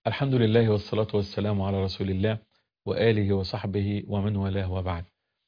الحمد لله والصلاة والسلام على رسول الله وآله وصحبه ومن والاه وبعد.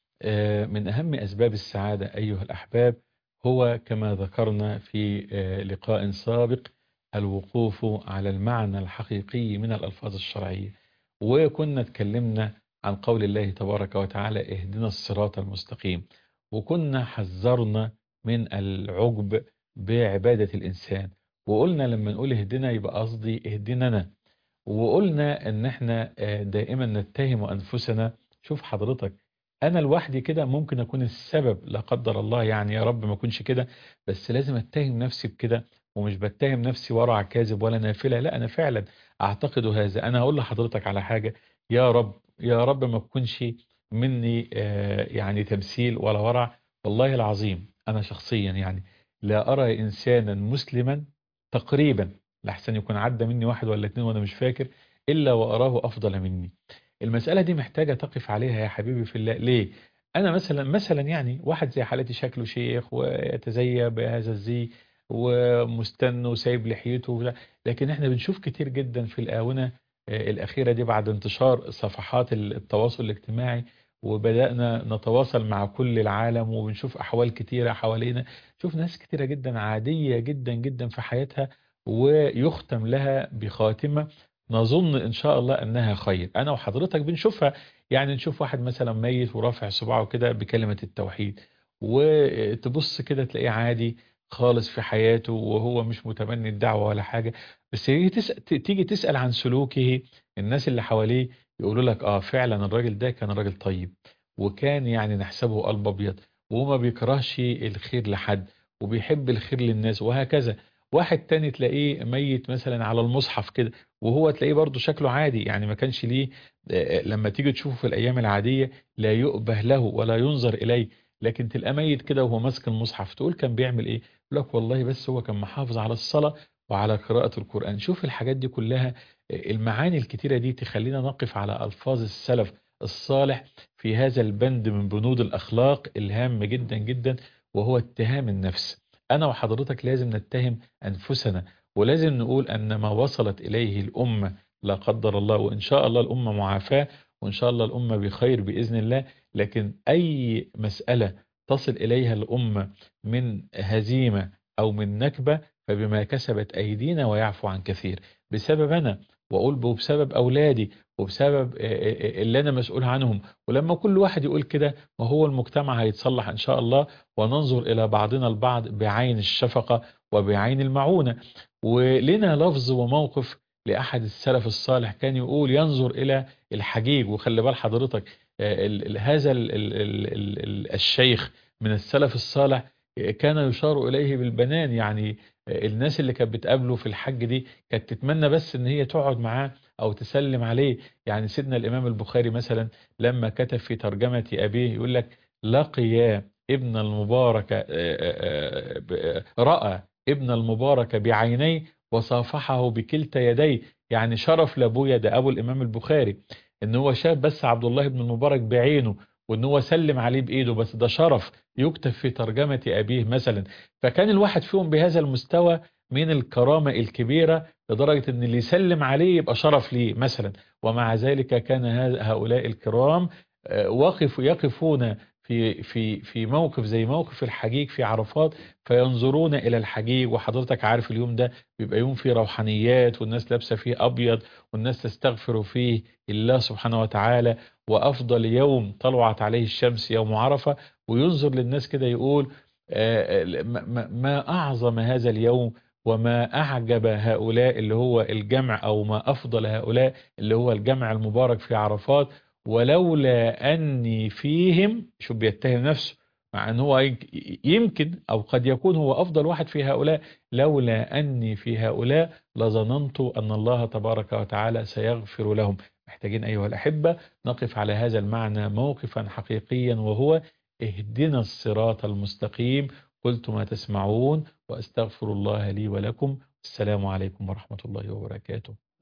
من أهم أسباب السعادة أيها الأحباب هو كما ذكرنا في لقاء سابق الوقوف على المعنى الحقيقي من الألفاظ الشرعية، وكنا اتكلمنا عن قول الله تبارك وتعالى اهدنا الصراط المستقيم، وكنا حذرنا من العجب بعبادة الإنسان، وقلنا لما نقول اهدنا يبقى قصدي اهدنا، وقلنا ان احنا دائما نتهم انفسنا. شوف حضرتك، انا لوحدي كده ممكن اكون السبب لا قدر الله، يعني يا رب ما اكونش كده، بس لازم اتهم نفسي بكده. ومش بتهم نفسي ورع كاذب ولا نافلة، لا انا فعلا اعتقد هذا. انا هقول لحضرتك على حاجة، يا رب يا رب ما تكونش مني يعني تمثيل ولا ورع. والله العظيم انا شخصيا يعني لا ارى انسانا مسلما تقريبا، لحسن يكون عدى مني واحد ولا اتنين وانا مش فاكر، الا واراه افضل مني. المسألة دي محتاجة تقف عليها يا حبيبي في الله. ليه؟ انا مثلا يعني واحد زي حالتي شكله شيخ ويتزيى بهذا الزي ومستن وسايب لحيته لكن احنا بنشوف كتير جدا في الآونة الأخيرة دي بعد انتشار صفحات التواصل الاجتماعي، وبدأنا نتواصل مع كل العالم وبنشوف أحوال كتيرة حوالينا. شوف ناس كتيرة جدا عادية جدا جدا في حياتها، ويختم لها بخاتمة نظن إن شاء الله أنها خير. أنا وحضرتك بنشوفها، يعني نشوف واحد مثلا ميت ورافع صباعه كده بكلمة التوحيد، وتبص كده تلاقيه عادي خالص في حياته وهو مش متبني الدعوة ولا حاجة. بس تيجي تسأل عن سلوكه، الناس اللي حواليه يقولوا لك فعلا الراجل ده كان راجل طيب، وكان يعني نحسبه قلب أبيض، وما بيكرهش الخير لحد، وبيحب الخير للناس وهكذا. واحد تاني تلاقيه ميت مثلا على المصحف كده، وهو تلاقيه برضه شكله عادي، يعني ما كانش ليه لما تيجي تشوفه في الأيام العادية لا يؤبه له ولا ينظر إليه، لكن تلقى ميت كده وهو ماسك المصحف تقول كان بيعمل إيه؟ يقول لك والله بس هو كان محافظ على الصلاة وعلى قراءة القرآن. شوف الحاجات دي كلها، المعاني الكتيرة دي تخلينا نقف على ألفاظ السلف الصالح في هذا البند من بنود الأخلاق الهام جدا جدا، وهو اتهام النفس. أنا وحضرتك لازم نتهم أنفسنا، ولازم نقول أن ما وصلت إليه الأمة لا قدر الله، وإن شاء الله الأمة معافاة، وإن شاء الله الأمة بخير بإذن الله، لكن أي مسألة تصل إليها الأمة من هزيمة أو من نكبة فبما كسبت أيدينا ويعفو عن كثير. بسبب أنا، وأقول بسبب أولادي، وبسبب اللي أنا مسؤول عنهم. ولما كل واحد يقول كده وهو المجتمع هيتصلح إن شاء الله، وننظر إلى بعضنا البعض بعين الشفقة وبعين المعونة. ولنا لفظ وموقف لأحد السلف الصالح كان يقول ينظر إلى الحجيج. وخلي بال حضرتك هذا الشيخ من السلف الصالح كان يشار إليه بالبنان، يعني الناس اللي كانت بتقابله في الحج دي كانت تتمنى بس ان هي تقعد معاه او تسلم عليه. يعني سيدنا الامام البخاري مثلا لما كتب في ترجمة ابيه يقول لك لقي ابن المبارك رأى ابن المبارك بعينيه وصافحه بكلتا يديه. يعني شرف لابويا ده ابو الامام البخاري ان هو شاف بس عبد الله بن المبارك بعينه، وان هو سلم عليه بايده، بس ده شرف يكتب في ترجمة ابيه مثلا. فكان الواحد فيهم بهذا المستوى من الكرامة الكبيرة لدرجة ان اللي يسلم عليه يبقى شرف ليه مثلا. ومع ذلك كان هؤلاء الكرام يقفون في موقف زي موقف الحجيج في عرفات، فينظرون إلى الحجيج. وحضرتك عارف اليوم ده بيبقى يوم فيه روحانيات، والناس لابسة فيه أبيض، والناس تستغفر فيه الله سبحانه وتعالى، وأفضل يوم طلعت عليه الشمس يوم عرفة. وينظر للناس كده يقول ما أعظم هذا اليوم، وما أعجب هؤلاء اللي هو الجمع، أو ما أفضل هؤلاء اللي هو الجمع المبارك في عرفات. ولولا أني فيهم، شو بيتهم نفسه مع أنه هو يمكن أو قد يكون هو أفضل واحد في هؤلاء، لولا أني في هؤلاء لظننت أن الله تبارك وتعالى سيغفر لهم. محتاجين أيها الأحبة نقف على هذا المعنى موقفا حقيقيا، وهو اهدنا الصراط المستقيم. قلت ما تسمعون وأستغفر الله لي ولكم. السلام عليكم ورحمة الله وبركاته.